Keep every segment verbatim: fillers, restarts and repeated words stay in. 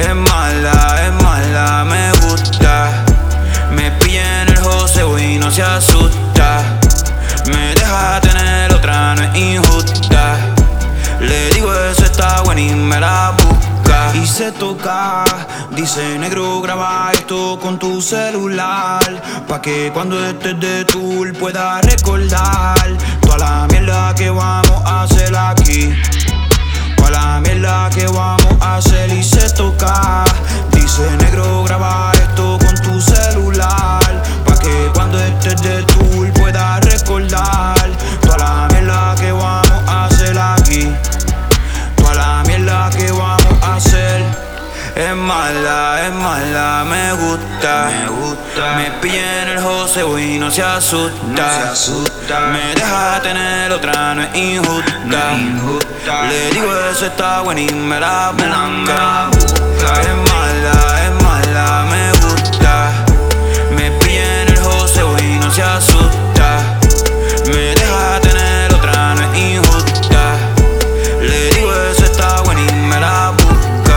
Es mala, es mala, me gusta. Me pilla en el joseo y no se asusta. Me deja tener otra, no es injusta. Le digo eso está bueno y me la busca. Y se toca, dice negro graba esto con tu celular, pa' que cuando estés de tour puedas recordar toda la mierda que vamos a hacer aquí. Toda la mierda que vamos a hacer. Y se toca, dice negro graba esto con tu celular, pa' que cuando estés de tour puedas recordar toda la mierda que vamos a hacer aquí. Toda la mierda que vamos a hacer. Es mala, es mala, me gusta. Me gusta. Me pilla en el joseo y no se asusta. No se asusta. Me deja tener otra, no es injusta. No es injusta. Le digo eso está bueno y me la busca. Es mala, es mala, me gusta. Me pilla en el joseo y no se asusta. Me deja tener otra, no es injusta. Le digo eso está bueno y me la busca.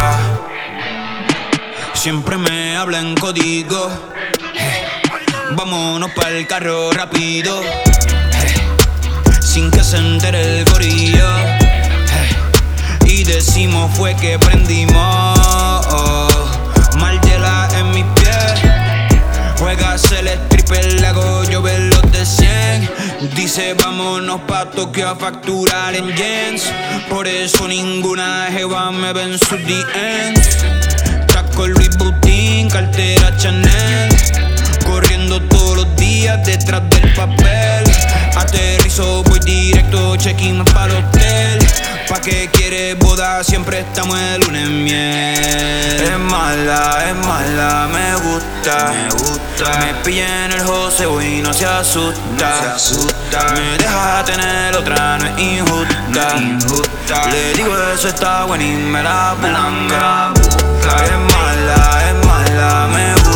Siempre me habla en código. Hey. Vámonos pa'l carro rápido. Hey. Sin que se entere el corillo. Hey. Y decimos fue que prendimos. Margiela en mis pies. Juegas el stripper, le hago llover los de cien. Dice vámonos pa' Tokio a facturar en yens. Por eso ninguna jeva me ve en sus D Ms. Taco Louis Vuitton, cartera Chanel. Corriendo todos los días detrás del papel. Aterrizo, voy directo, check-in pa' el hotel. Pa' que quiere boda, siempre estamos el lunes en miel. Es mala, es mala, me gusta. Me gusta. Me pilla en el joseo y no se asusta. No se asusta. Me deja tener otra, no es injusta. No es injusta. Le digo eso está bueno y me la busca. Es mala, es mala, me gusta.